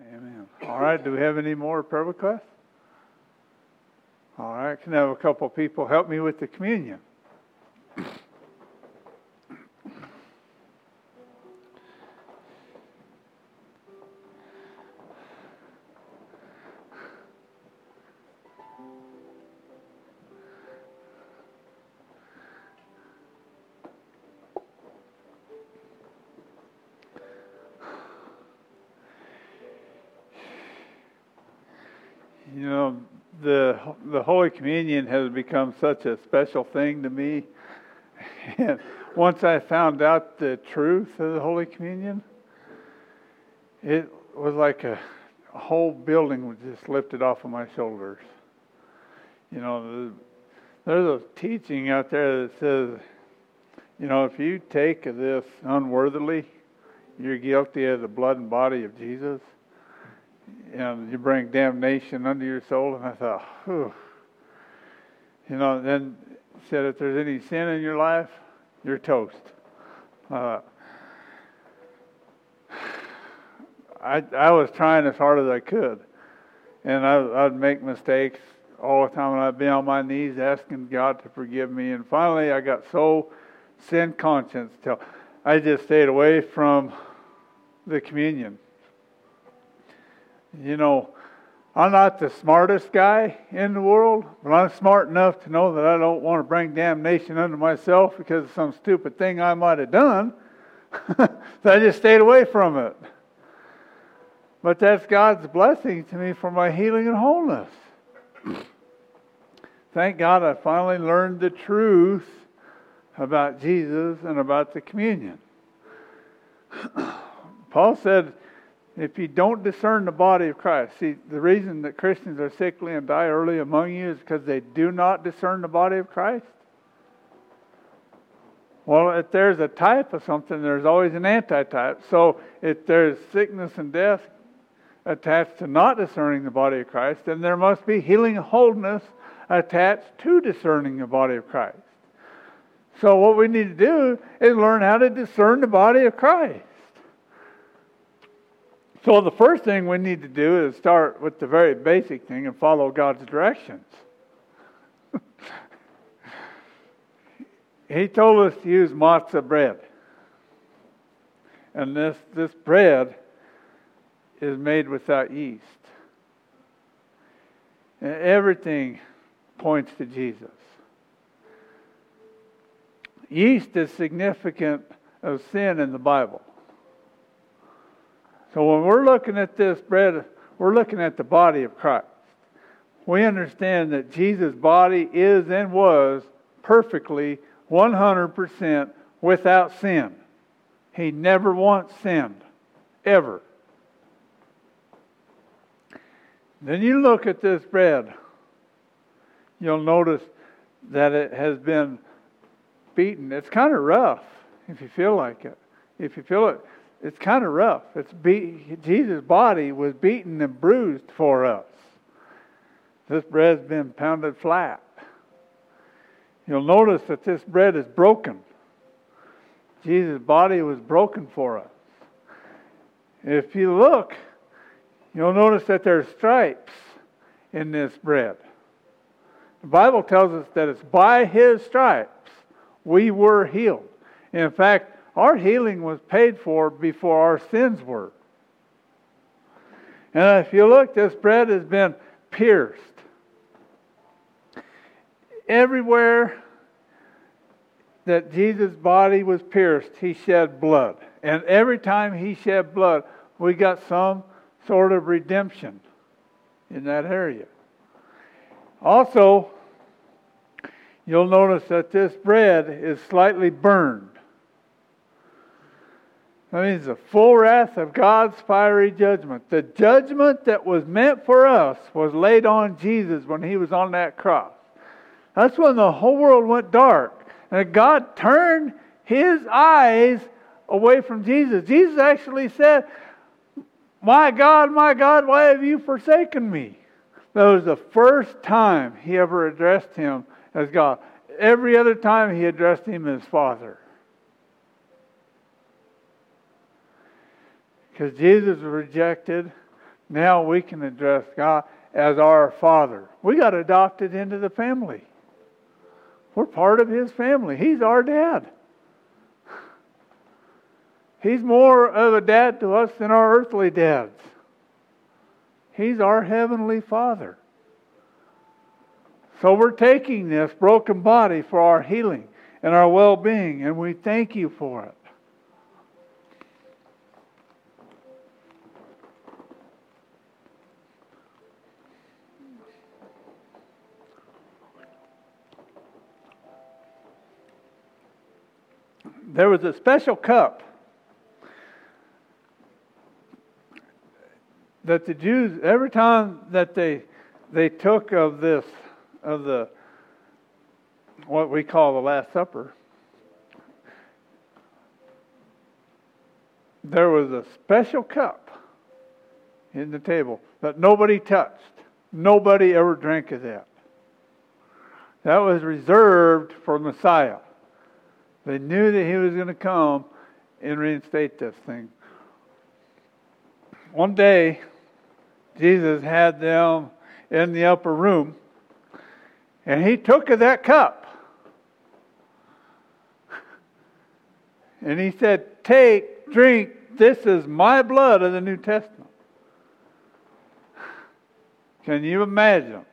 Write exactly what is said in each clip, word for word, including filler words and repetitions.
Amen. All right, do we have any more prayer requests? All right, can I have a couple people help me with the communion? You know, the the Holy Communion has become such a special thing to me. And once I found out the truth of the Holy Communion, it was like a, a whole building was just lifted off of my shoulders. You know, the, there's a teaching out there that says, you know, if you take of this unworthily, you're guilty of the blood and body of Jesus. And you bring damnation under your soul. And I thought, whew. You know, then said, if there's any sin in your life, you're toast. Uh, I I was trying as hard as I could. And I, I'd make mistakes all the time. And I'd be on my knees asking God to forgive me. And finally, I got so sin conscious till I just stayed away from the communion. You know, I'm not the smartest guy in the world, but I'm smart enough to know that I don't want to bring damnation unto myself because of some stupid thing I might have done. So I just stayed away from it. But that's God's blessing to me for my healing and wholeness. Thank God I finally learned the truth about Jesus and about the communion. Paul said, if you don't discern the body of Christ, see, the reason that Christians are sickly and die early among you is because they do not discern the body of Christ. Well, if there's a type of something, there's always an antitype. So if there's sickness and death attached to not discerning the body of Christ, then there must be healing and wholeness attached to discerning the body of Christ. So what we need to do is learn how to discern the body of Christ. So the first thing we need to do is start with the very basic thing and follow God's directions. He told us to use matzah bread. And this, this bread is made without yeast. And everything points to Jesus. Yeast is significant of sin in the Bible. So when we're looking at this bread, we're looking at the body of Christ. We understand that Jesus' body is and was perfectly one hundred percent without sin. He never once sinned. Ever. Then you look at this bread. You'll notice that it has been beaten. It's kind of rough if you feel like it. If you feel it. It's kind of rough. It's be- Jesus' body was beaten and bruised for us. This bread's been pounded flat. You'll notice that this bread is broken. Jesus' body was broken for us. If you look, you'll notice that there's stripes in this bread. The Bible tells us that it's by His stripes we were healed. In fact, our healing was paid for before our sins were. And if you look, this bread has been pierced. Everywhere that Jesus' body was pierced, He shed blood. And every time He shed blood, we got some sort of redemption in that area. Also, you'll notice that this bread is slightly burned. That means the full wrath of God's fiery judgment. The judgment that was meant for us was laid on Jesus when He was on that cross. That's when the whole world went dark. And God turned His eyes away from Jesus. Jesus actually said, "My God, my God, why have you forsaken me?" That was the first time He ever addressed Him as God. Every other time He addressed Him as Father. Because Jesus was rejected, Now we can address God as our Father. We got adopted into the family. We're part of His family. He's our dad. He's more of a dad to us than our earthly dads. He's our heavenly Father. So we're taking this broken body for our healing and our well-being, and we thank you for it. There was a special cup that the Jews, every time that they they took of this, of the, what we call the Last Supper, there was a special cup in the table that nobody touched. Nobody ever drank of that. That was reserved for Messiah. They knew that He was going to come and reinstate this thing. One day, Jesus had them in the upper room, and He took of that cup. And He said, "Take, drink, this is my blood of the New Testament." Can you imagine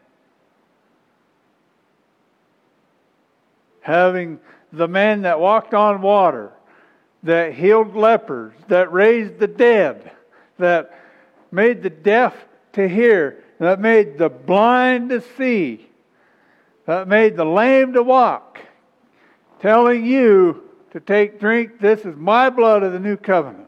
having the man that walked on water, that healed lepers, that raised the dead, that made the deaf to hear, that made the blind to see, that made the lame to walk, telling you to take, drink, this is my blood of the new covenant.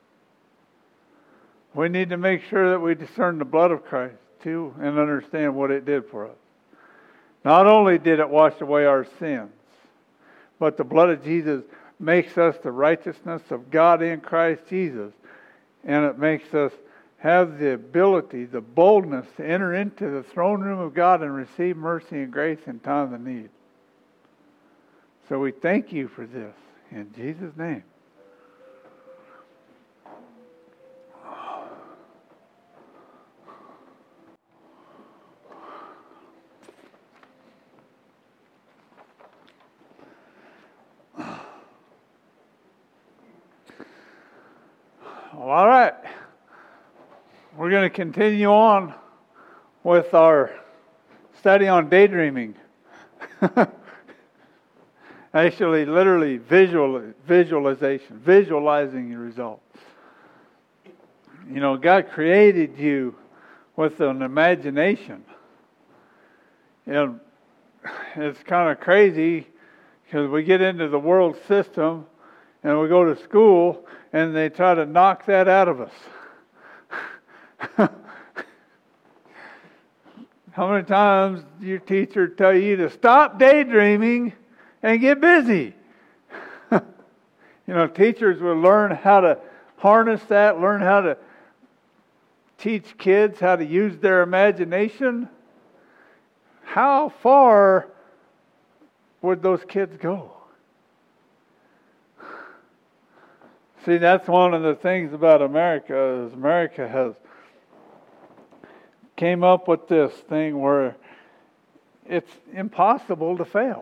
We need to make sure that we discern the blood of Christ too and understand what it did for us. Not only did it wash away our sins, but the blood of Jesus makes us the righteousness of God in Christ Jesus. And it makes us have the ability, the boldness to enter into the throne room of God and receive mercy and grace in time of need. So we thank you for this in Jesus' name. Well, all right. We're going to continue on with our study on daydreaming. Actually, literally visual visualization, visualizing your results. You know, God created you with an imagination. And it's kind of crazy because we get into the world system and we go to school and they try to knock that out of us. How many times does your teacher tell you to stop daydreaming and get busy? You know, teachers will learn how to harness that, learn how to teach kids how to use their imagination. How far would those kids go? See, that's one of the things about America is America has came up with this thing where it's impossible to fail.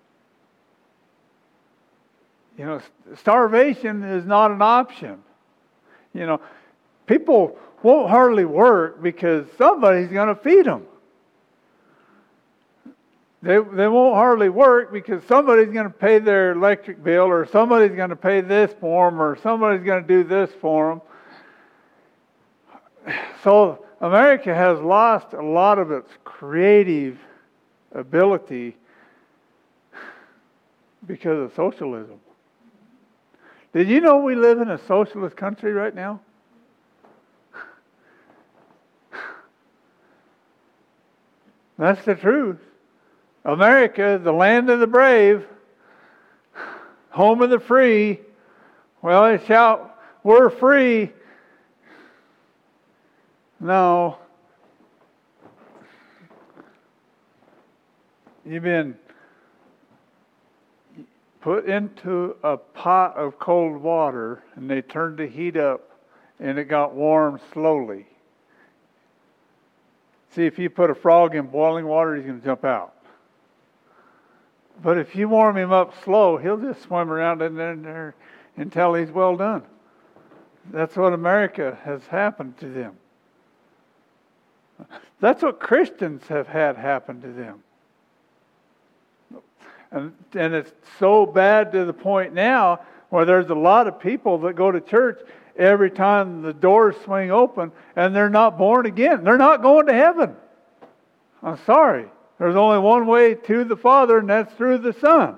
You know, starvation is not an option. You know, people won't hardly work because somebody's going to feed them. They they won't hardly work because somebody's going to pay their electric bill, or somebody's going to pay this for them, or somebody's going to do this for them. So America has lost a lot of its creative ability because of socialism. Did you know we live in a socialist country right now? That's the truth. America, the land of the brave, home of the free. Well, they shout, "We're free." No. You've been put into a pot of cold water and they turned the heat up and it got warm slowly. See, if you put a frog in boiling water, he's going to jump out. But if you warm him up slow, he'll just swim around in there, in there until he's well done. That's what America has happened to them. That's what Christians have had happen to them. And, and it's so bad to the point now where there's a lot of people that go to church every time the doors swing open and they're not born again. They're not going to heaven. I'm sorry. There's only one way to the Father, and that's through the Son.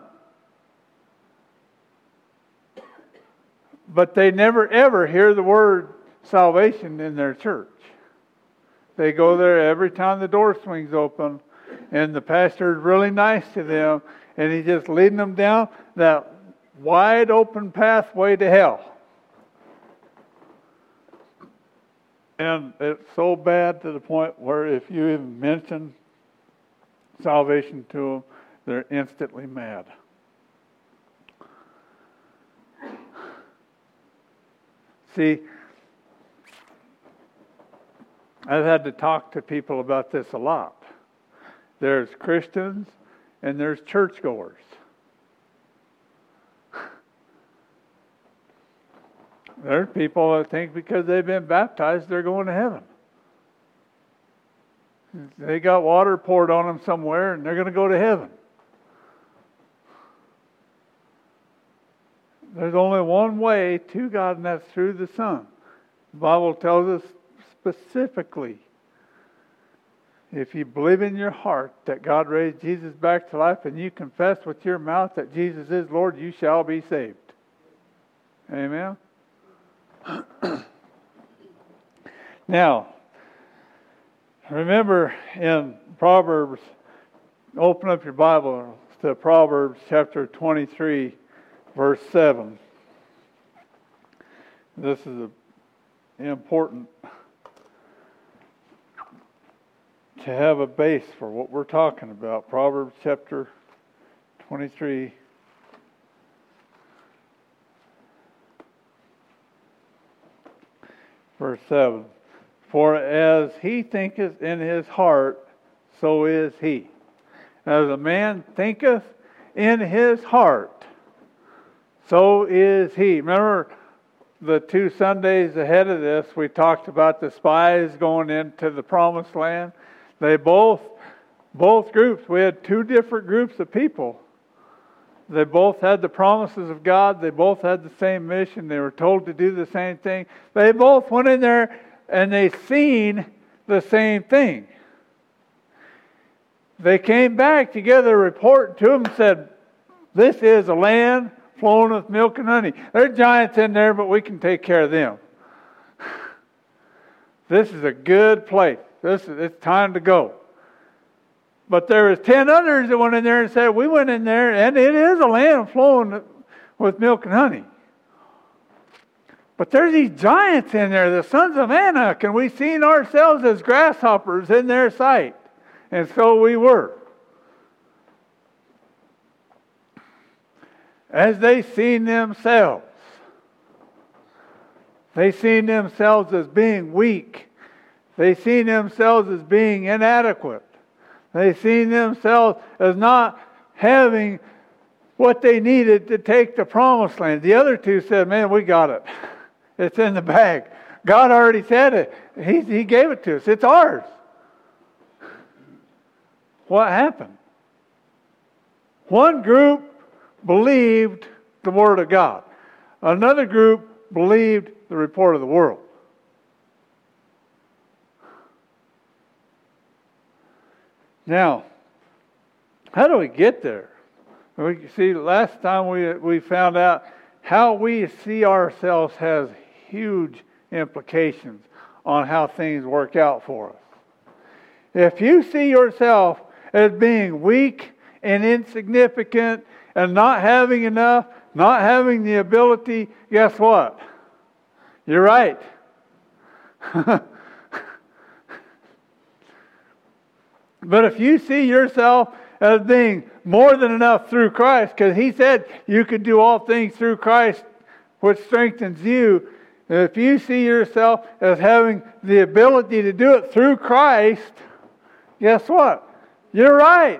But they never ever hear the word salvation in their church. They go there every time the door swings open, and the pastor is really nice to them, and he's just leading them down that wide open pathway to hell. And it's so bad to the point where if you even mention salvation to them, they're instantly mad. See, I've had to talk to people about this a lot. There's Christians and there's churchgoers. There's people that think because they've been baptized, they're going to heaven. They got water poured on them somewhere and they're going to go to heaven. There's only one way to God, and that's through the Son. The Bible tells us specifically, if you believe in your heart that God raised Jesus back to life and you confess with your mouth that Jesus is Lord, you shall be saved. Amen? Now, remember in Proverbs, open up your Bible to Proverbs chapter twenty-three, verse seven. This is a, important to have a base for what we're talking about. Proverbs chapter twenty-three. Verse seven. For as he thinketh in his heart, so is he. As a man thinketh in his heart, so is he. Remember the two Sundays ahead of this, we talked about the spies going into the promised land. They both, both groups, we had two different groups of people. They both had the promises of God. They both had the same mission. They were told to do the same thing. They both went in there and they seen the same thing. They came back together, reported to them, and said, this is a land flowing with milk and honey. There are giants in there, but we can take care of them. This is a good place. This is, it's time to go. But there was ten others that went in there and said, we went in there, and it is a land flowing with milk and honey. But there's these giants in there, the sons of Anak, and we seen ourselves as grasshoppers in their sight. And so we were. As they seen themselves, they seen themselves as being weak. They seen themselves as being inadequate. They seen themselves as not having what they needed to take the promised land. The other two said, man, we got it. It's in the bag. God already said it. He, he gave it to us. It's ours. What happened? One group believed the Word of God. Another group believed the report of the world. Now, how do we get there? We see last time we we found out how we see ourselves has huge implications on how things work out for us. If you see yourself as being weak and insignificant and not having enough, not having the ability, guess what? You're right. But if you see yourself as being more than enough through Christ, because He said you could do all things through Christ, which strengthens you. If you see yourself as having the ability to do it through Christ, guess what? You're right.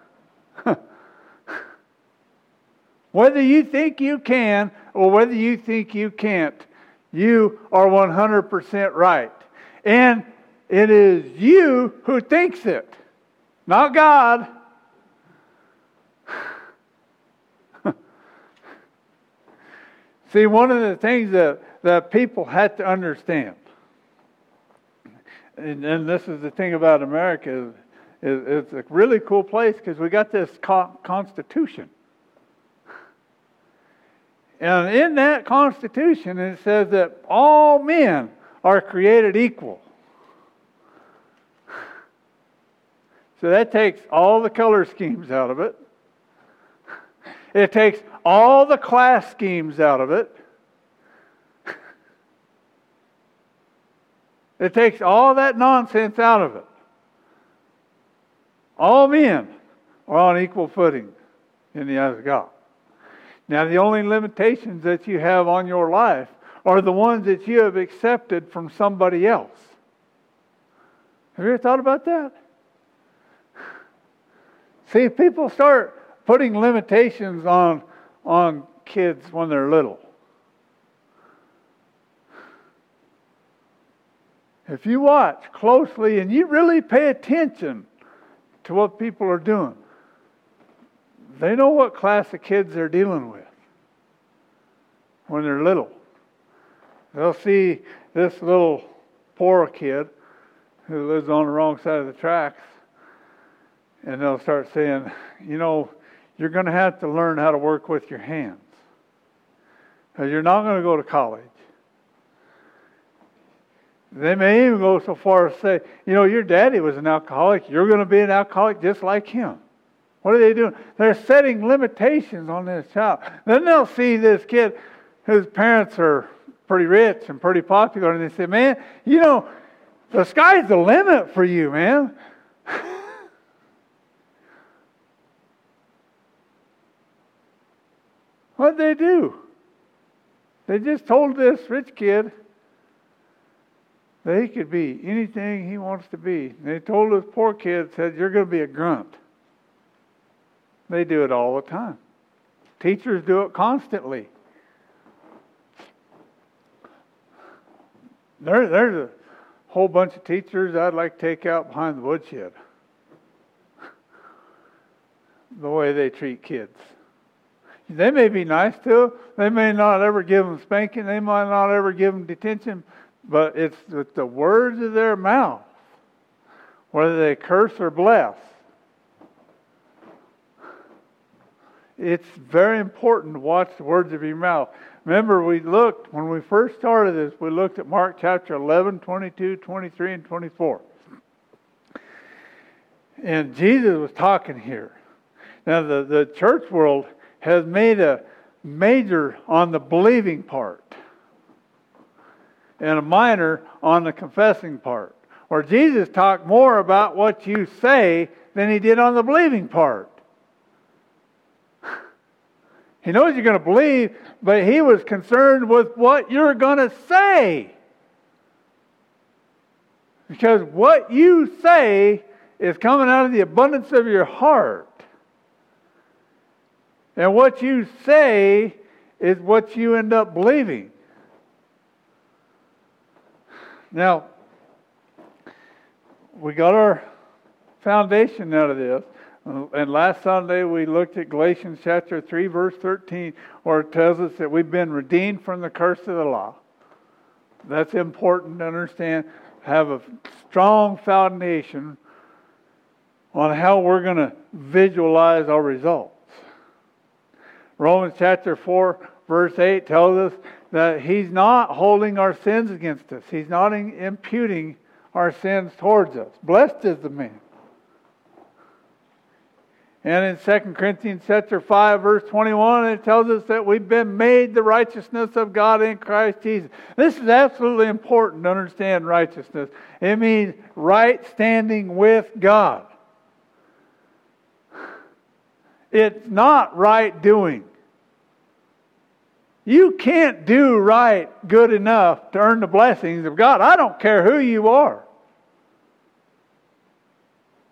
Whether you think you can or whether you think you can't, you are one hundred percent right. And it is you who thinks it, not God. See, one of the things that, that people had to understand, and, and this is the thing about America, is, is it's a really cool place because we got this co- Constitution. And in that Constitution, it says that all men are created equal. So that takes all the color schemes out of it. It takes all the class schemes out of it. It takes all that nonsense out of it. All men are on equal footing in the eyes of God. Now, the only limitations that you have on your life are the ones that you have accepted from somebody else. Have you ever thought about that? See, people start putting limitations on, on kids when they're little. If you watch closely and you really pay attention to what people are doing, they know what class of kids they're dealing with when they're little. They'll see this little poor kid who lives on the wrong side of the tracks, and they'll start saying, you know, you're going to have to learn how to work with your hands. Because you're not going to go to college. They may even go so far as to say, you know, your daddy was an alcoholic. You're going to be an alcoholic just like him. What are they doing? They're setting limitations on this child. Then they'll see this kid whose parents are pretty rich and pretty popular, and they say, man, you know, the sky's the limit for you, man. What'd they do? They just told this rich kid that he could be anything he wants to be. And they told this poor kid, said, you're going to be a grunt. They do it all the time. Teachers do it constantly. There, there's a whole bunch of teachers I'd like to take out behind the woodshed. The way they treat kids. They may be nice to them. They may not ever give them spanking. They might not ever give them detention. But it's with the words of their mouth, whether they curse or bless. It's very important to watch the words of your mouth. Remember, we looked, when we first started this, we looked at Mark chapter eleven, twenty-two, twenty-three, and twenty-four. And Jesus was talking here. Now, the, the church world has made a major on the believing part and a minor on the confessing part. Where Jesus talked more about what you say than he did on the believing part. He knows you're going to believe, but he was concerned with what you're going to say. Because what you say is coming out of the abundance of your heart. And what you say is what you end up believing. Now, we got our foundation out of this. And last Sunday we looked at Galatians chapter three, verse thirteen, where it tells us that we've been redeemed from the curse of the law. That's important to understand. Have a strong foundation on how we're going to visualize our results. Romans chapter four, verse eight tells us that He's not holding our sins against us. He's not imputing our sins towards us. Blessed is the man. And in Second Corinthians chapter five, verse twenty-one, it tells us that we've been made the righteousness of God in Christ Jesus. This is absolutely important to understand righteousness. It means right standing with God. It's not right doing. You can't do right good enough to earn the blessings of God. I don't care who you are.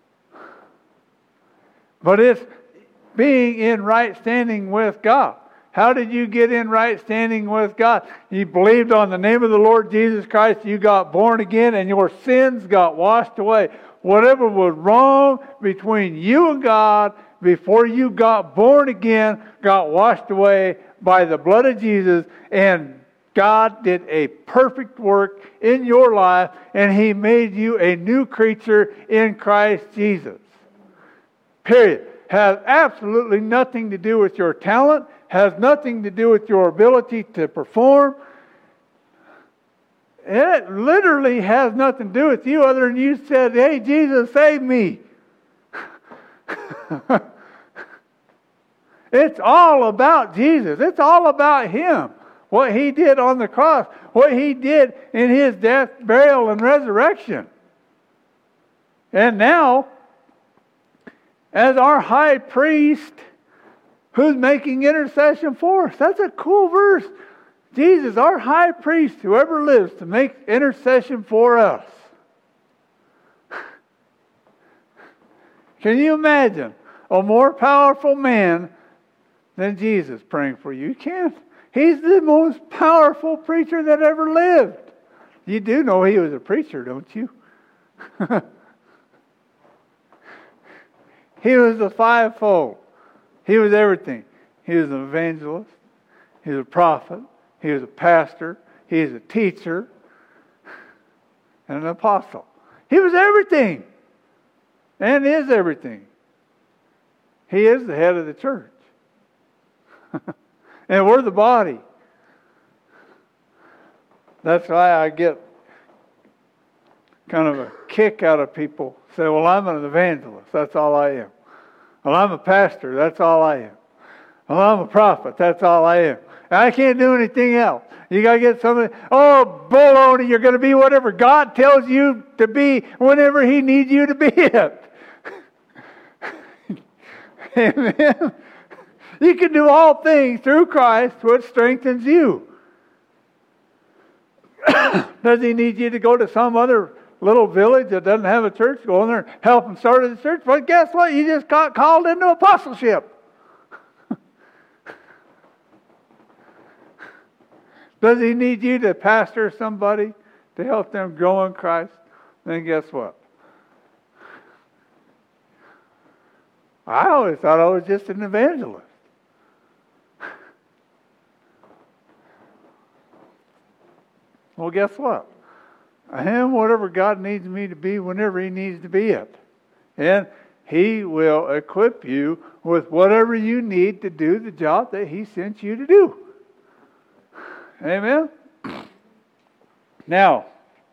But it's being in right standing with God. How did you get in right standing with God? You believed on the name of the Lord Jesus Christ. You got born again and your sins got washed away. Whatever was wrong between you and God before you got born again got washed away by the blood of Jesus, and God did a perfect work in your life, and He made you a new creature in Christ Jesus. Period. Has absolutely nothing to do with your talent, has nothing to do with your ability to perform. It literally has nothing to do with you other than you said, hey, Jesus, save me. It's all about Jesus. It's all about Him. What He did on the cross. What He did in His death, burial, and resurrection. And now, as our high priest, who's making intercession for us. That's a cool verse. Jesus, our high priest, whoever lives to make intercession for us. Can you imagine a more powerful man than Jesus praying for you? You can't. He's the most powerful preacher that ever lived. You do know He was a preacher, don't you? He was the fivefold. He was everything. He was an evangelist. He was a prophet. He was a pastor. He was a teacher. And an apostle. He was everything. And is everything. He is the head of the church. And we're the body. That's why I get kind of a kick out of people say, well, I'm an evangelist. That's all I am. Well, I'm a pastor. That's all I am. Well, I'm a prophet. That's all I am. And I can't do anything else. You got to get somebody, oh, baloney, you're going to be whatever God tells you to be whenever He needs you to be it. Amen. You can do all things through Christ, which strengthens you. Does He need you to go to some other little village that doesn't have a church? Go in there and help them start a church? But guess what? You just got called into apostleship. Does He need you to pastor somebody to help them grow in Christ? Then guess what? I always thought I was just an evangelist. Well, guess what? I am whatever God needs me to be whenever He needs to be it. And He will equip you with whatever you need to do the job that He sent you to do. Amen? Now,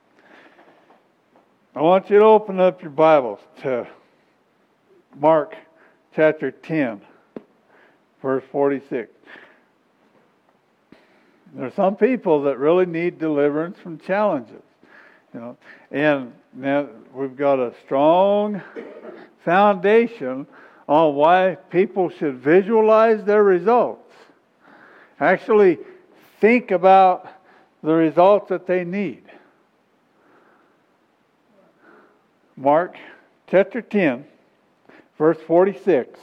I want you to open up your Bibles to Mark chapter ten, verse forty-six. There are some people that really need deliverance from challenges. You know, and now we've got a strong foundation on why people should visualize their results. Actually think about the results that they need. Mark chapter ten, verse forty-six.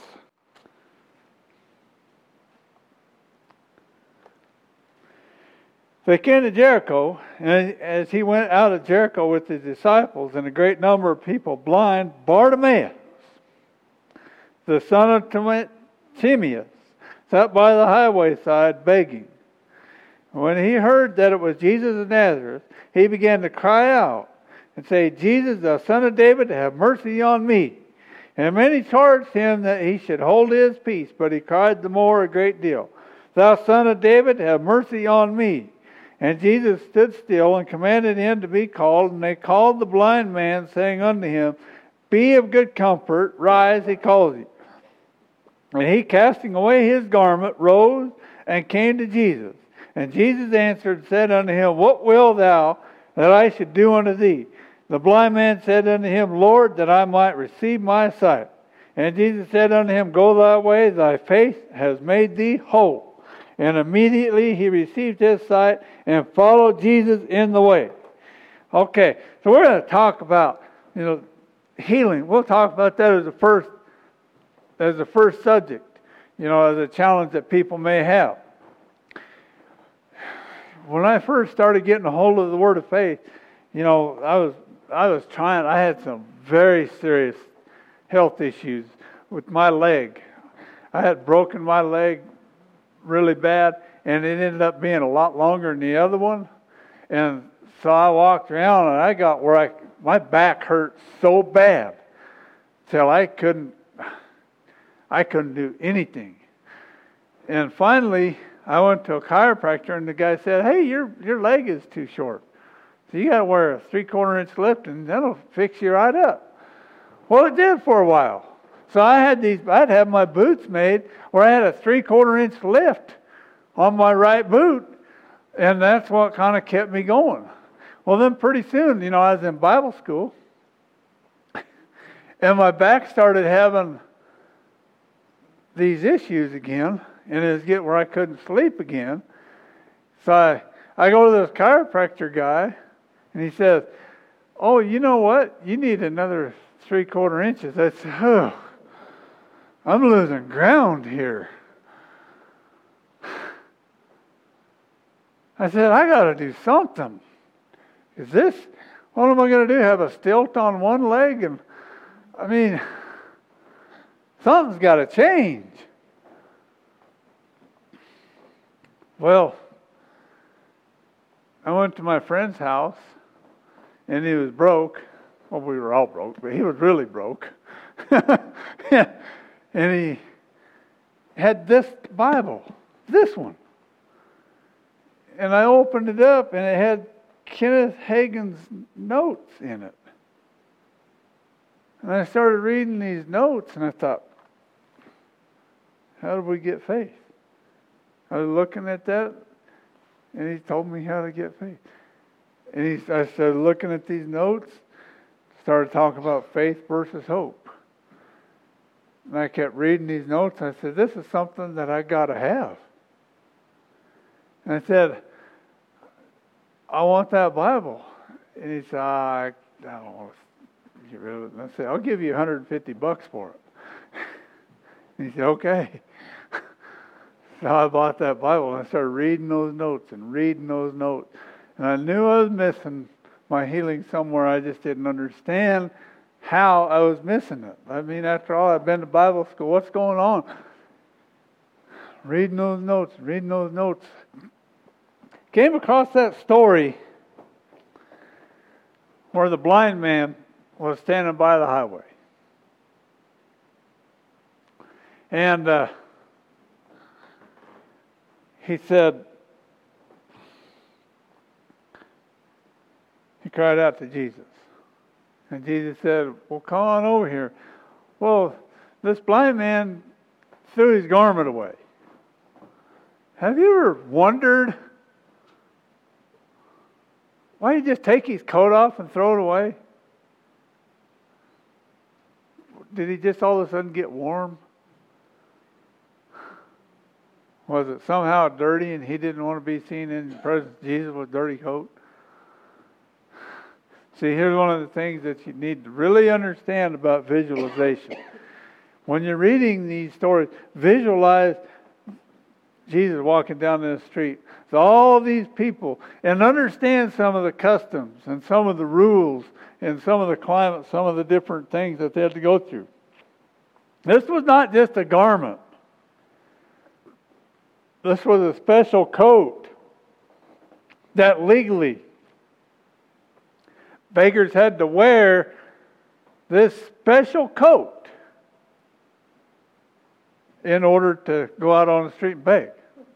They came to Jericho, and as he went out of Jericho with his disciples and a great number of people, blind Bartimaeus, the son of Timaeus, sat by the highway side begging. When he heard that it was Jesus of Nazareth, he began to cry out and say, Jesus, the son of David, have mercy on me. And many charged him that he should hold his peace, but he cried the more a great deal, Thou son of David, have mercy on me. And Jesus stood still and commanded him to be called. And they called the blind man, saying unto him, Be of good comfort, rise, he calls you. And he, casting away his garment, rose and came to Jesus. And Jesus answered and said unto him, What wilt thou that I should do unto thee? The blind man said unto him, Lord, that I might receive my sight. And Jesus said unto him, Go thy way, thy faith has made thee whole. And immediately he received his sight and followed Jesus in the way. Okay, so we're going to talk about, you know, healing. We'll talk about that as the first as the first subject, you know, as a challenge that people may have. When I first started getting a hold of the Word of Faith, you know, I was I was trying. I had some very serious health issues with my leg. I had broken my leg really bad, and it ended up being a lot longer than the other one. And so I walked around, and I got where I my back hurt so bad till I couldn't I couldn't do anything. And finally, I went to a chiropractor, and the guy said, "Hey, your your leg is too short. So you got to wear a three-quarter inch lift, and that'll fix you right up." Well, it did for a while. So I had these. I'd have my boots made where I had a three-quarter inch lift on my right boot, and that's what kind of kept me going. Well, then pretty soon, you know, I was in Bible school, and my back started having these issues again. And it was getting where I couldn't sleep again. So I, I go to this chiropractor guy, and he says, "Oh, you know what? You need another three quarter inches." I said, "Oh, I'm losing ground here." I said, "I got to do something. Is this, what am I going to do? Have a stilt on one leg? And I mean, something's got to change." Well, I went to my friend's house, and he was broke. Well, we were all broke, but he was really broke. And he had this Bible, this one. And I opened it up, and it had Kenneth Hagin's notes in it. And I started reading these notes, and I thought, how do we get faith? I was looking at that, and he told me how to get faith. And he, I started looking at these notes, started talking about faith versus hope. And I kept reading these notes. I said, this is something that I got to have. And I said, I want that Bible. And he said, ah, I, I don't want to get rid of it. And I said, I'll give you one hundred fifty bucks for it. And he said, okay. So I bought that Bible, and I started reading those notes and reading those notes. And I knew I was missing my healing somewhere. I just didn't understand how I was missing it. I mean, after all, I've been to Bible school. What's going on? Reading those notes, reading those notes. Came across that story where the blind man was standing by the highway. And uh, he said, he cried out to Jesus. And Jesus said, well, come on over here. Well, this blind man threw his garment away. Have you ever wondered why did he just take his coat off and throw it away? Did he just all of a sudden get warm? Was it somehow dirty and he didn't want to be seen in the presence of Jesus with a dirty coat? See, here's one of the things that you need to really understand about visualization. When you're reading these stories, visualize Jesus walking down the street. So all these people, and understand some of the customs and some of the rules and some of the climate, some of the different things that they had to go through. This was not just a garment. This was a special coat that legally beggars had to wear this special coat in order to go out on the street and beg.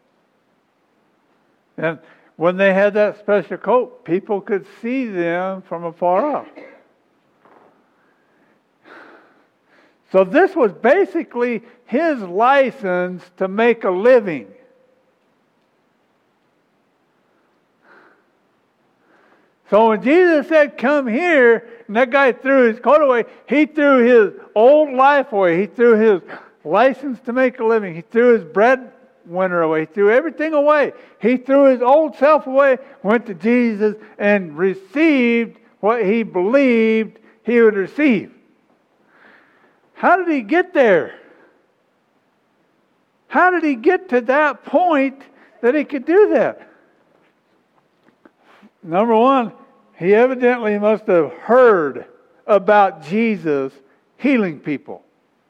And when they had that special coat, people could see them from afar off. So this was basically his license to make a living. So when Jesus said, come here, and that guy threw his coat away, he threw his old life away. He threw his license to make a living. He threw his breadwinner away. He threw everything away. He threw his old self away, went to Jesus, and received what he believed he would receive. How did he get there? How did he get to that point that he could do that? Number one, he evidently must have heard about Jesus healing people.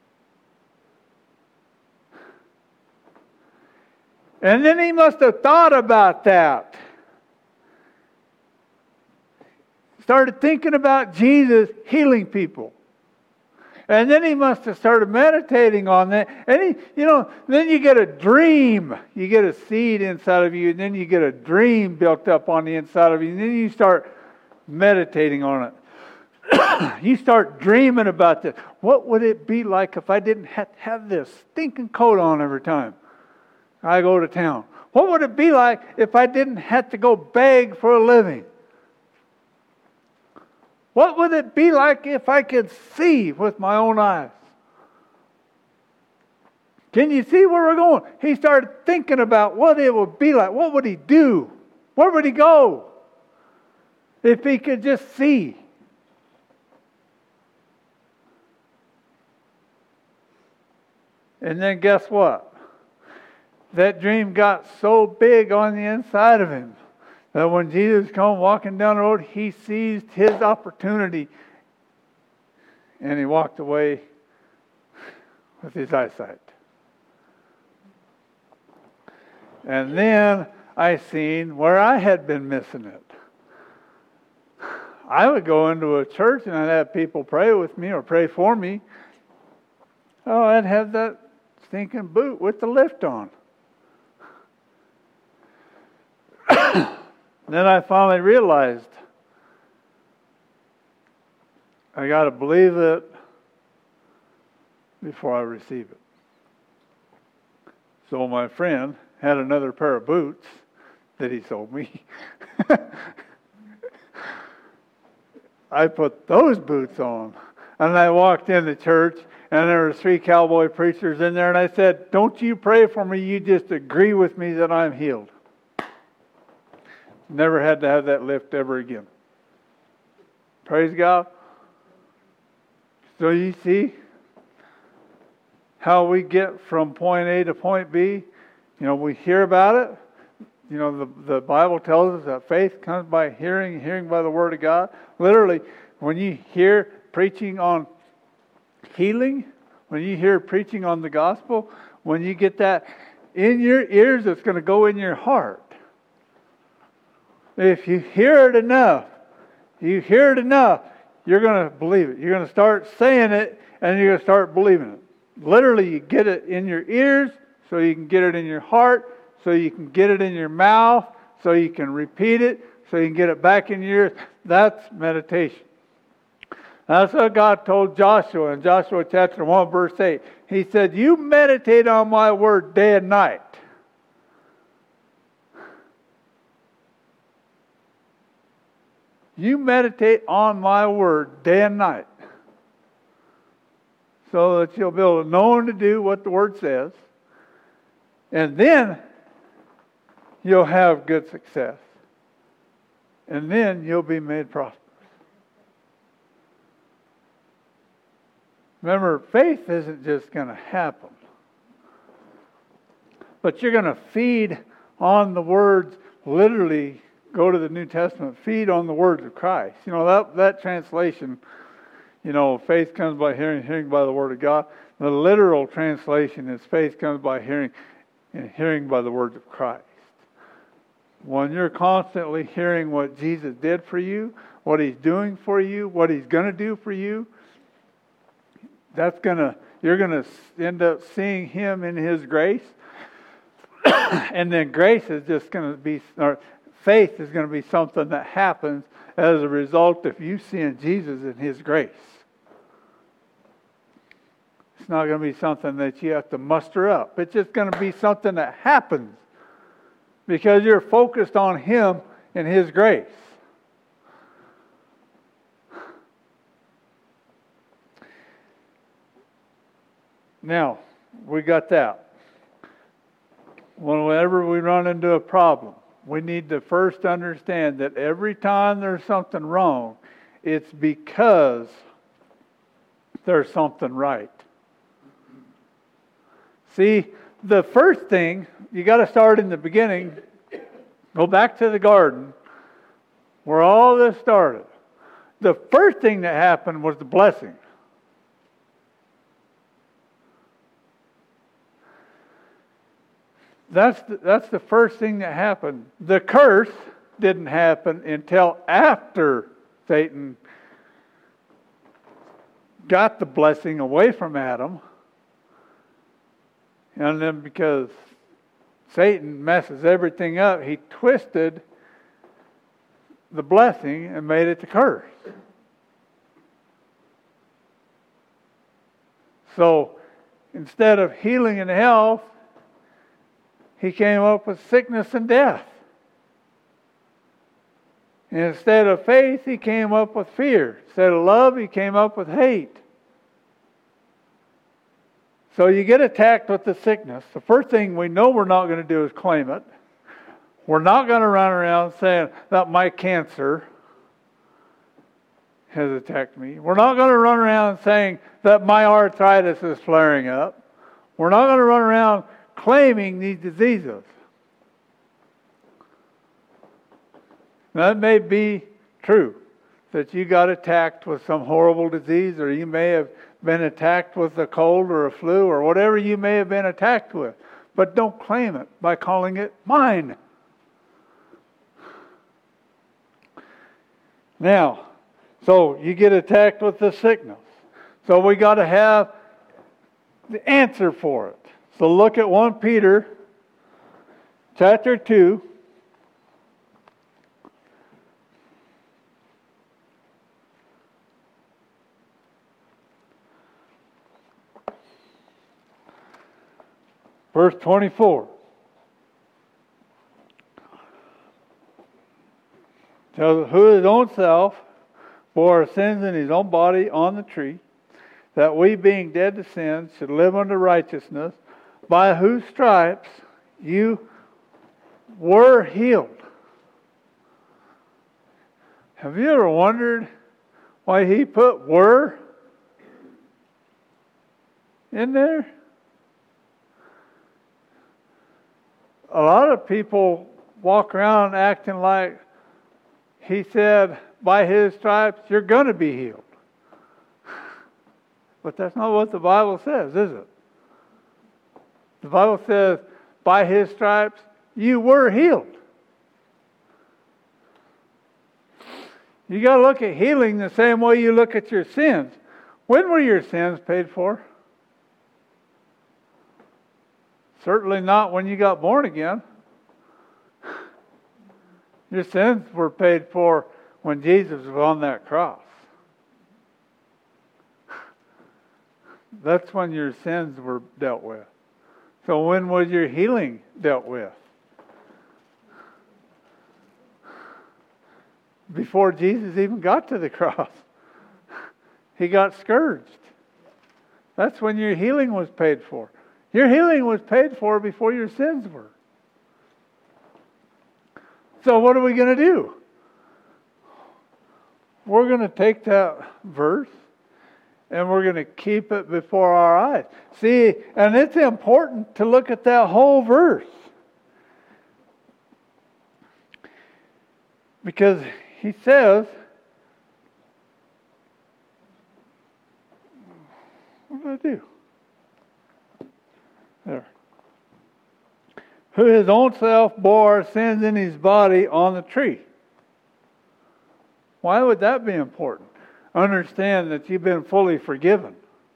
And then he must have thought about that. Started thinking about Jesus healing people. And then he must have started meditating on that. And he, you know, then you get a dream. You get a seed inside of you, and then you get a dream built up on the inside of you. And then you start meditating on it. You start dreaming about this. What would it be like if I didn't have to have this stinking coat on every time I go to town? What would it be like if I didn't have to go beg for a living? What would it be like if I could see with my own eyes? Can you see where we're going? He started thinking about what it would be like. What would he do? Where would he go if he could just see? And then guess what? That dream got so big on the inside of him that when Jesus comes walking down the road, he seized his opportunity and he walked away with his eyesight. And then I seen where I had been missing it. I would go into a church and I'd have people pray with me or pray for me. Oh, I'd have that stinking boot with the lift on. Then I finally realized I got to believe it before I receive it. So my friend had another pair of boots that he sold me. I put those boots on, and I walked into church, and there were three cowboy preachers in there, and I said, "Don't you pray for me, you just agree with me that I'm healed." Never had to have that lift ever again. Praise God. So you see how we get from point A to point B. You know, we hear about it. You know, the, the Bible tells us that faith comes by hearing, hearing by the Word of God. Literally, when you hear preaching on healing, when you hear preaching on the gospel, when you get that in your ears, it's going to go in your heart. If you hear it enough, you hear it enough, you're going to believe it. You're going to start saying it, and you're going to start believing it. Literally, you get it in your ears, so you can get it in your heart, so you can get it in your mouth, so you can repeat it, so you can get it back in your ears. That's meditation. That's what God told Joshua in Joshua chapter one, verse eight. He said, "You meditate on my word day and night." You meditate on my word day and night, so that you'll be able to know and to do what the word says. And then you'll have good success. And then you'll be made prosperous. Remember, faith isn't just going to happen. But you're going to feed on the words, literally go to the New Testament, feed on the words of Christ. You know, that, that translation, you know, faith comes by hearing, hearing by the Word of God. The literal translation is faith comes by hearing, and hearing by the words of Christ. When you're constantly hearing what Jesus did for you, what He's doing for you, what He's going to do for you, that's gonna you're going to end up seeing Him in His grace. And then grace is just going to be, or faith is going to be something that happens as a result of you seeing Jesus in His grace. It's not going to be something that you have to muster up. It's just going to be something that happens because you're focused on Him and His grace. Now, we got that. Whenever we run into a problem, we need to first understand that every time there's something wrong, it's because there's something right. See, the first thing, you got to start in the beginning. Go back to the garden where all this started. The first thing that happened was the blessing. That's the, that's the first thing that happened. The curse didn't happen until after Satan got the blessing away from Adam. And then because Satan messes everything up, he twisted the blessing and made it the curse. So instead of healing and health, he came up with sickness and death. And instead of faith, he came up with fear. Instead of love, he came up with hate. So you get attacked with the sickness. The first thing we know we're not going to do is claim it. We're not going to run around saying that my cancer has attacked me. We're not going to run around saying that my arthritis is flaring up. We're not going to run around claiming these diseases. That may be true, that you got attacked with some horrible disease, or you may have been attacked with a cold or a flu or whatever you may have been attacked with. But don't claim it by calling it mine. Now, so you get attacked with the sickness. So we got to have the answer for it. So look at First Peter chapter two. Verse twenty-four. Tells us, who his own self bore our sins in his own body on the tree, that we being dead to sins should live unto righteousness, by whose stripes you were healed. Have you ever wondered why he put were in there? A lot of people walk around acting like he said, by his stripes, you're going to be healed. But that's not what the Bible says, is it? The Bible says, by his stripes, you were healed. You got to look at healing the same way you look at your sins. When were your sins paid for? Certainly not when you got born again. Your sins were paid for when Jesus was on that cross. That's when your sins were dealt with. So when was your healing dealt with? Before Jesus even got to the cross. He got scourged. That's when your healing was paid for. Your healing was paid for before your sins were. So what are we going to do? We're going to take that verse and we're going to keep it before our eyes. See, and it's important to look at that whole verse. Because he says, what did I do? There. Who his own self bore our sins in his body on the tree. Why would that be important? Understand that you've been fully forgiven.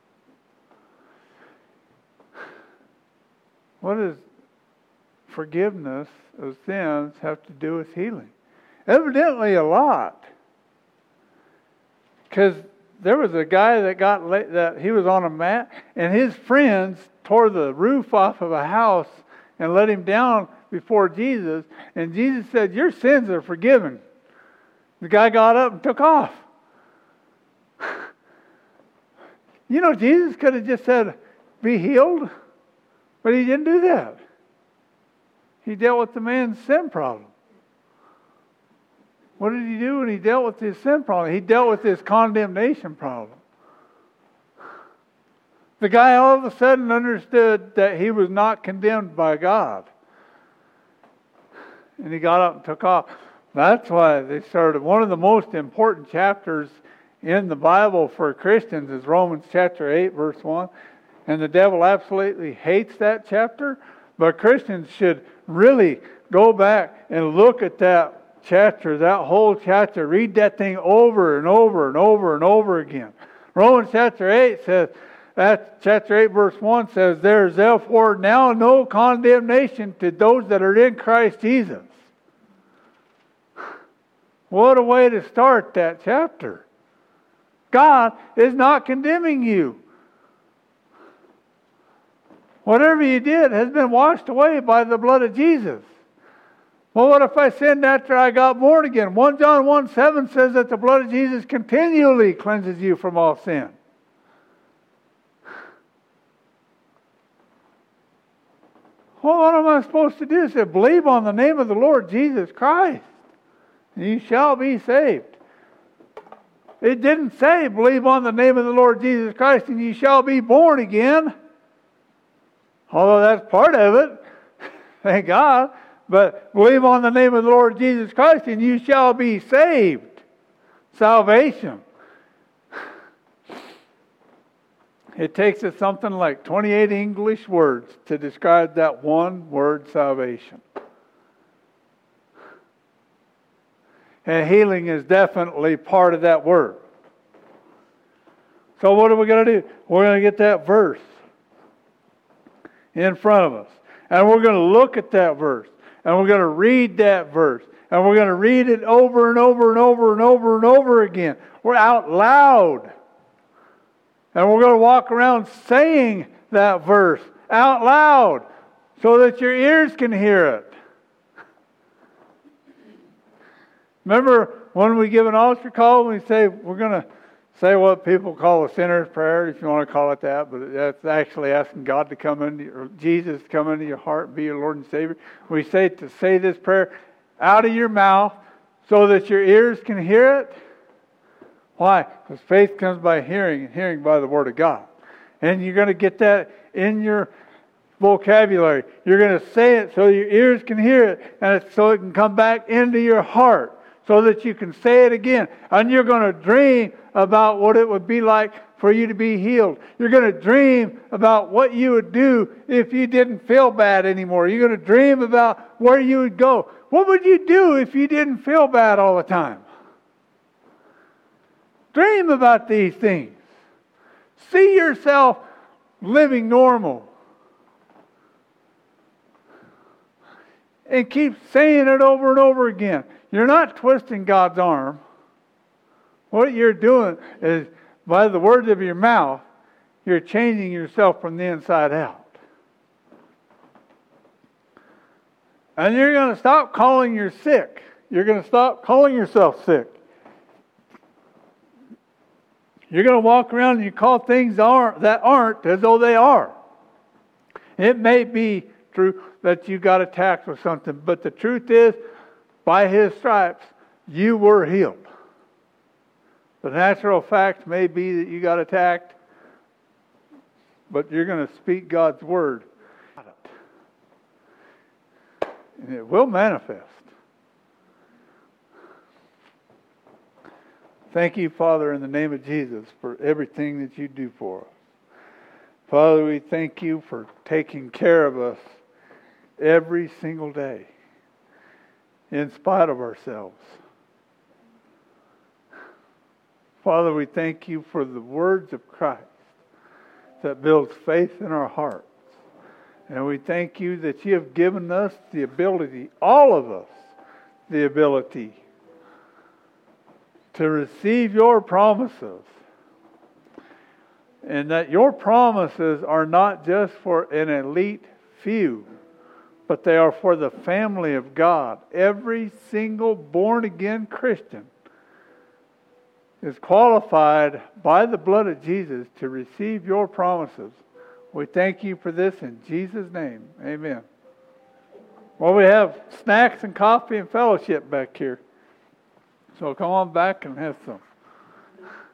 What does forgiveness of sins have to do with healing? Evidently a lot. Because there was a guy that got la- that he was on a mat, and his friends tore the roof off of a house and let him down before Jesus. And Jesus said, your sins are forgiven. The guy got up and took off. You know, Jesus could have just said, be healed. But he didn't do that. He dealt with the man's sin problem. What did he do when he dealt with his sin problem? He dealt with his condemnation problem. The guy all of a sudden understood that he was not condemned by God. And he got up and took off. That's why they started. One of the most important chapters in the Bible for Christians is Romans chapter eight, verse one. And the devil absolutely hates that chapter. But Christians should really go back and look at that chapter, that whole chapter. Read that thing over and over and over and over again. Romans chapter eight says, that chapter eight, verse one says, there is therefore now no condemnation to those that are in Christ Jesus. What a way to start that chapter. God is not condemning you. Whatever you did has been washed away by the blood of Jesus. Well, what if I sinned after I got born again? First John one seven says that the blood of Jesus continually cleanses you from all sin. Well, what am I supposed to do? It said, believe on the name of the Lord Jesus Christ, and you shall be saved. It didn't say, believe on the name of the Lord Jesus Christ, and you shall be born again. Although that's part of it, thank God. But believe on the name of the Lord Jesus Christ, and you shall be saved. Salvation. It takes us something like twenty-eight English words to describe that one word, salvation. And healing is definitely part of that word. So what are we going to do? We're going to get that verse in front of us. And we're going to look at that verse. And we're going to read that verse. And we're going to read it over and over and over and over and over again. We're out loud. And we're going to walk around saying that verse out loud so that your ears can hear it. Remember when we give an altar call, we say we're going to say what people call a sinner's prayer, if you want to call it that, but that's actually asking God to come into your, Jesus to come into your heart and be your Lord and Savior. We say to say this prayer out of your mouth so that your ears can hear it. Why? Because faith comes by hearing, and hearing by the Word of God. And you're going to get that in your vocabulary. You're going to say it so your ears can hear it, and it's so it can come back into your heart, so that you can say it again. And you're going to dream about what it would be like for you to be healed. You're going to dream about what you would do if you didn't feel bad anymore. You're going to dream about where you would go. What would you do if you didn't feel bad all the time? Dream about these things. See yourself living normal. And keep saying it over and over again. You're not twisting God's arm. What you're doing is, by the words of your mouth, you're changing yourself from the inside out. And you're going to stop calling you sick. You're going to stop calling yourself sick. You're going to walk around and you call things that aren't as though they are. It may be true that you got attacked with something, but the truth is, by His stripes, you were healed. The natural fact may be that you got attacked, but you're going to speak God's Word. And it will manifest. Thank you, Father, in the name of Jesus, for everything that you do for us. Father, we thank you for taking care of us every single day, in spite of ourselves. Father, we thank you for the words of Christ that builds faith in our hearts. And we thank you that you have given us the ability, all of us, the ability to receive your promises. And that your promises are not just for an elite few, but they are for the family of God. Every single born-again Christian is qualified by the blood of Jesus to receive your promises. We thank you for this in Jesus' name. Amen. Well, we have snacks and coffee and fellowship back here. So come on back and have some.